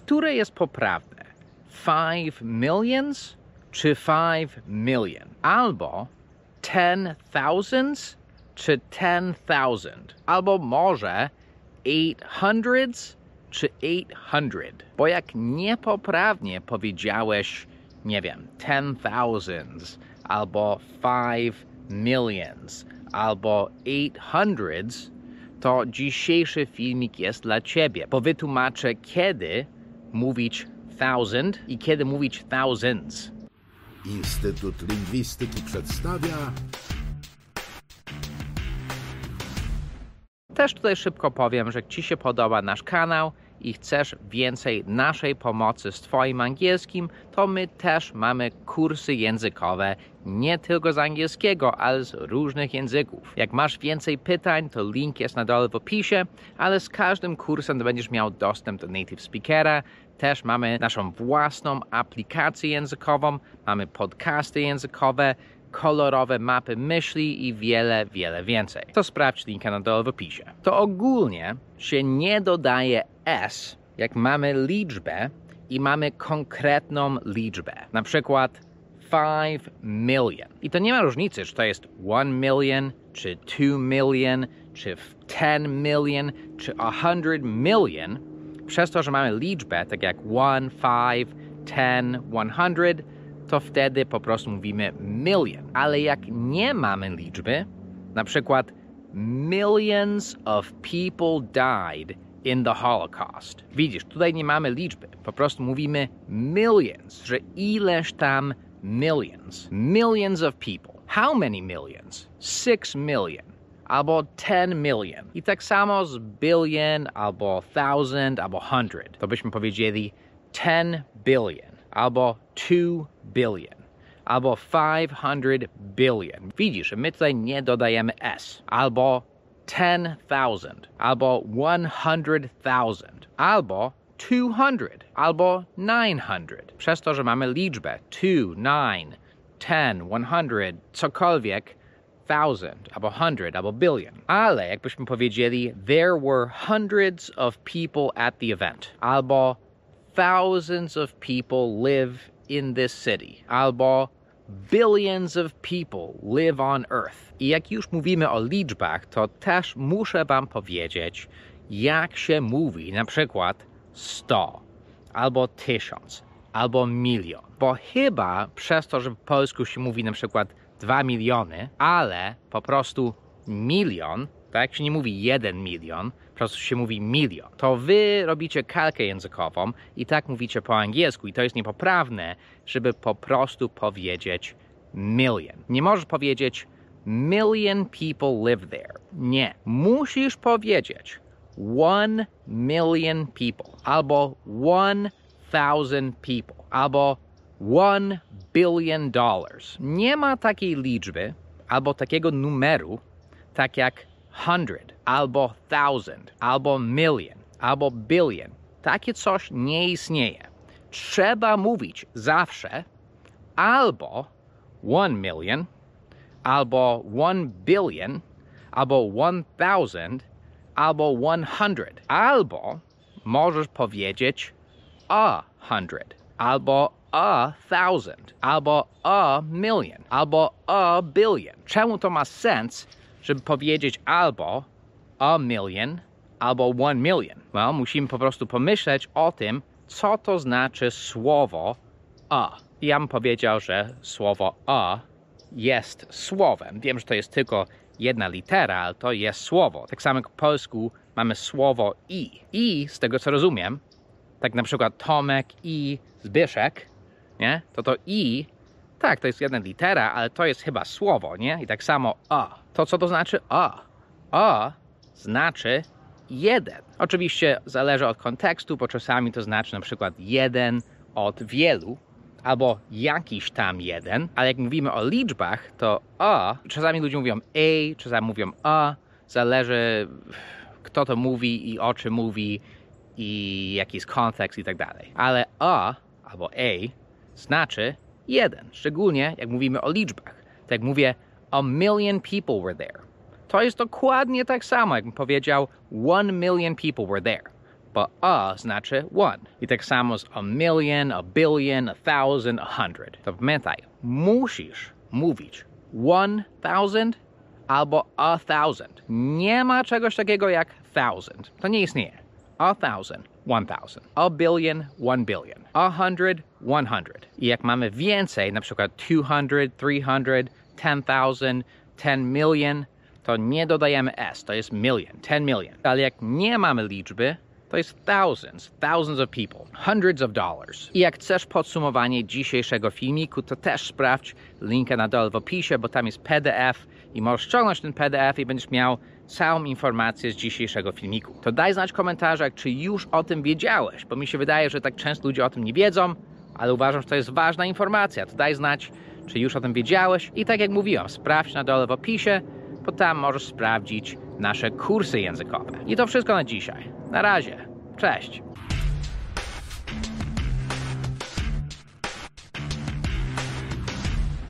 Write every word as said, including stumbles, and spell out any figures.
które jest poprawne? Five millions czy five million? Albo ten thousands czy ten thousand? Albo może eight hundreds czy eight hundred? Bo jak niepoprawnie powiedziałeś, nie wiem, ten thousands, albo five millions, albo eight hundreds, to dzisiejszy filmik jest dla ciebie, bo wytłumaczę, kiedy mówić thousand i kiedy mówić thousands. Instytut Lingwistyki przedstawia... Też tutaj szybko powiem, że jak ci się podoba nasz kanał i chcesz więcej naszej pomocy z twoim angielskim, to my też mamy kursy językowe, nie tylko z angielskiego, ale z różnych języków. Jak masz więcej pytań, to link jest na dole w opisie, ale z każdym kursem będziesz miał dostęp do native speakera. Też mamy naszą własną aplikację językową, mamy podcasty językowe, kolorowe mapy myśli i wiele, wiele więcej. To sprawdź linka na dole w opisie. To ogólnie się nie dodaje s, jak mamy liczbę i mamy konkretną liczbę. Na przykład five million. I to nie ma różnicy, czy to jest one million, czy two million, czy ten million, czy a hundred million. Przez to, że mamy liczbę, tak jak one, five, ten, one hundred, to wtedy po prostu mówimy million. Ale jak nie mamy liczby, na przykład millions of people died in the Holocaust. Widzisz, tutaj nie mamy liczby, po prostu mówimy millions, że ileż tam millions. Millions of people. How many millions? Six million. Albo ten million. I tak samo z billion, albo thousand, albo hundred. To byśmy powiedzieli ten billion. Albo two billion, albo five hundred billion. Widzisz, my tutaj nie dodajemy s. Albo ten thousand, albo one hundred thousand, albo two hundred, albo nine hundred. Przez to, że mamy liczbę two, nine, ten, one hundred, cokolwiek, thousand, albo hundred, albo billion. Ale jakbyśmy powiedzieli, there were hundreds of people at the event. Albo thousands of people live in this city. Albo billions of people live on Earth. I jak już mówimy o liczbach, to też muszę wam powiedzieć, jak się mówi na przykład sto, albo tysiąc, albo milion. Bo chyba przez to, że w polsku się mówi na przykład dwa miliony, ale po prostu milion, tak się nie mówi jeden milion, po prostu się mówi milion. To wy robicie kalkę językową i tak mówicie po angielsku i to jest niepoprawne, żeby po prostu powiedzieć million. Nie możesz powiedzieć million people live there. Nie. Musisz powiedzieć one million people, albo one thousand people, albo one billion dollars. Nie ma takiej liczby, albo takiego numeru, tak jak hundred, albo thousand, albo million, albo billion. Takie coś nie istnieje. Trzeba mówić zawsze albo one million, albo one billion, albo one thousand, albo one hundred. Albo możesz powiedzieć a hundred, albo a thousand, albo a million, albo a billion. Czemu to ma sens, żeby powiedzieć albo a million, albo one million? Well, musimy po prostu pomyśleć o tym, co to znaczy słowo a. Ja bym powiedział, że słowo a jest słowem. Wiem, że to jest tylko jedna litera, ale to jest słowo. Tak samo jak w polsku mamy słowo i. I, z tego co rozumiem, tak na przykład Tomek i Zbyszek, nie? To to i, tak, to jest jedna litera, ale to jest chyba słowo, nie? I tak samo a. To co to znaczy a? A znaczy jeden. Oczywiście zależy od kontekstu, bo czasami to znaczy na przykład jeden od wielu, albo jakiś tam jeden, ale jak mówimy o liczbach, to a, czasami ludzie mówią a, czasami mówią a, zależy kto to mówi i o czym mówi i jaki jest kontekst i tak dalej. Ale a, albo a, znaczy jeden, szczególnie jak mówimy o liczbach. Tak jak mówię, a million people were there. To jest dokładnie tak samo, jakbym powiedział one million people were there. bo a znaczy one. I tak samo z a million, a billion, a thousand, a hundred. To pamiętaj, musisz mówić one thousand albo a thousand. Nie ma czegoś takiego jak thousand. To nie istnieje. A thousand, one thousand. A billion, one billion. A hundred, one hundred. I jak mamy więcej, na przykład two hundred, three hundred, ten thousand, ten million, to nie dodajemy s, to jest million, ten million. Ale jak nie mamy liczby, to jest thousands, thousands of people, hundreds of dollars. I jak chcesz podsumowanie dzisiejszego filmiku, to też sprawdź linka na dole w opisie, bo tam jest P D F i możesz ściągnąć ten P D F i będziesz miał całą informację z dzisiejszego filmiku. To daj znać w komentarzach, czy już o tym wiedziałeś, bo mi się wydaje, że tak często ludzie o tym nie wiedzą, ale uważam, że to jest ważna informacja. To daj znać, czy już o tym wiedziałeś i tak jak mówiłam, sprawdź na dole w opisie, bo tam możesz sprawdzić nasze kursy językowe. I to wszystko na dzisiaj. Na razie. Cześć!